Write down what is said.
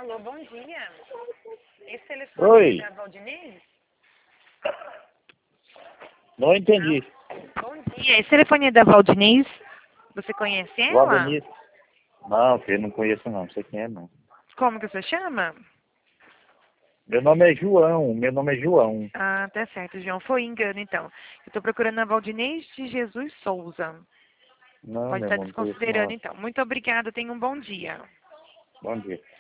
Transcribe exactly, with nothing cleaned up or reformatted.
Alô, bom dia. Esse telefone Oi. é da Valdinez? Não entendi. Bom dia. Esse telefone é da Valdinez? Você conhece ela? Valdemir? Não, filho, não conheço não. Não sei quem é, não. Como que você chama? Meu nome é João. Meu nome é João. Ah, tá certo, João. Foi engano, então. Eu estou procurando a Valdinez de Jesus Souza. Não, Pode meu estar irmão, não conheço desconsiderando, não. então. Muito obrigada. Tenha um bom dia. Bom dia.